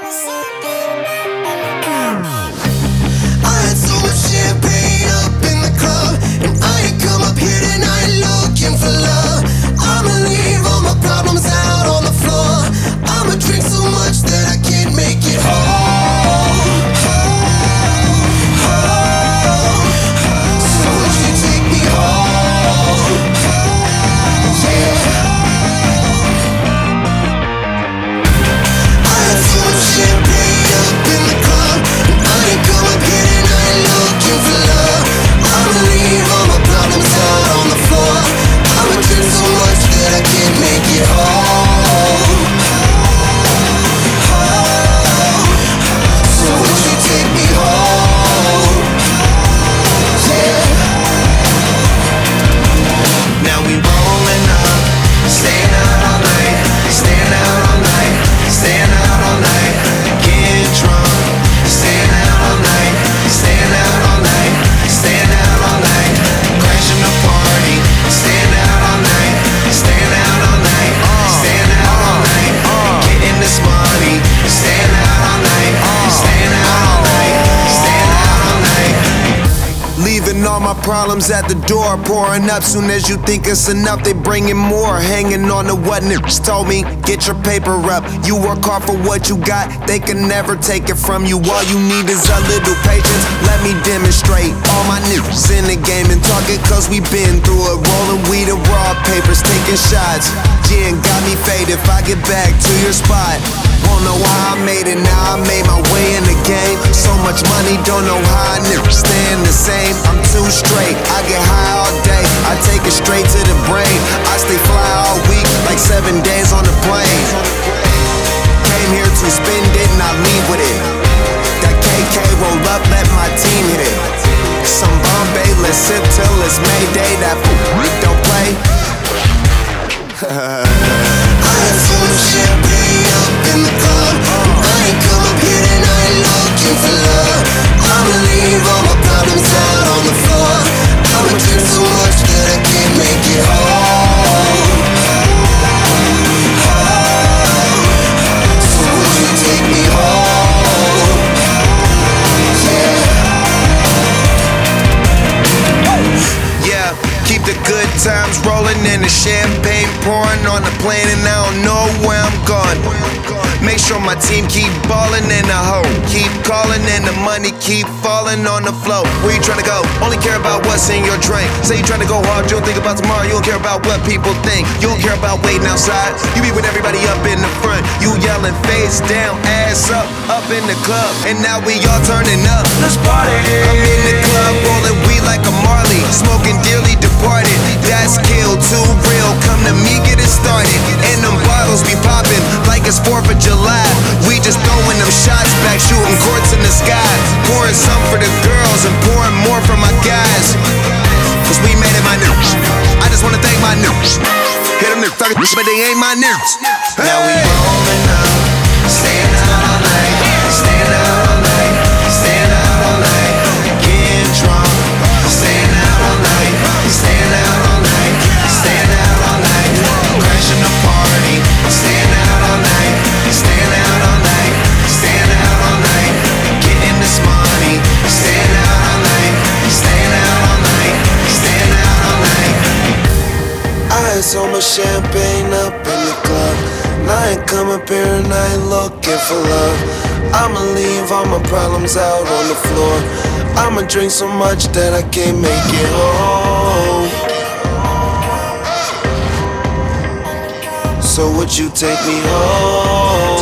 had so much champagne up in the club, and I ain't come up here tonight looking for love. I'ma leave all my problems out on the floor. I'ma drink so much that I can't make it home. So would you take me home? Yeah. I had so much champagne up in the club, and I ain't come up here tonight looking for love. I'ma leave all my problems out on the floor. I'ma drink so much that I can't make it home. So would you take me home? Yeah. Now we rolling up, staying out all night, staying out all night, staying out all night, getting drunk, staying out all night, staying out all night, staying out all night, crashing the party, staying out all night, staying out all night, staying out all night, getting this money, staying out all night, staying out all night, staying out all night. Leaving all my problems at the door, pouring up. Soon as you think it's enough, they bringing more. Hanging on to what niggas told me, get your paper up. You work hard for what you got, they can never take it from you. All you need is a little patience, let me demonstrate. All my niggas in the game and talking cause we been through it. Rolling weed and raw papers, taking shots. Yeah, and got me faded if I get back to your spot. Won't know how I made it, now I made my way in the game. So much money, don't know how I never stand the same. I'm too straight, I get high all day, I take it straight to the brain. I stay fly all week, like 7 days on the plane. Came here to spend it and I leave with it. That KK roll up, let my team hit it. Some Bombay, let's sip till it's Mayday. That don't play. I had so much champagne up in the club, I ain't come up here tonight looking for love. I'ma leave all my problems out on the floor. I'ma drink so much that I can't make it home. So would you take me home? Yeah. Yeah, keep the good times rolling and the champagne pouring on the plane, and I don't know where I'm going. Make sure my team keep ballin' and the hoe keep calling and the money keep falling on the floor. Where you tryna go? Only care about what's in your drink. Say you tryna go hard, you don't think about tomorrow. You don't care about what people think. You don't care about waiting outside. You be with everybody up in the front. You yelling face down, ass up in the club, and now we all turning up. Let's party. I'm in the club rolling weed like a Marley, smoking dearly departed. That's kill too real. Come to me, get it started. And them bottles be popping like it's 4th of July. We just throwing them shots back, shooting courts in the sky. Pouring some for the girls and pouring more for my guys. Cause we made it, my niggas. I just wanna thank my niggas. Hit them niggas talking but they ain't my niggas. Hey. Now we rolling up, staying out all night, staying out all night, staying out all night, getting drunk, staying out all night, staying out all night, staying out all night, crashing the party, staying out all night, staying out all night, staying out all night, getting this money, staying out all night, staying out all night, staying out all night. I had so much champagne up in the club, and I ain't come up here and I ain't looking for love. I'ma leave all my problems out on the floor. I'ma drink so much that I can't make it home. So would you take me home?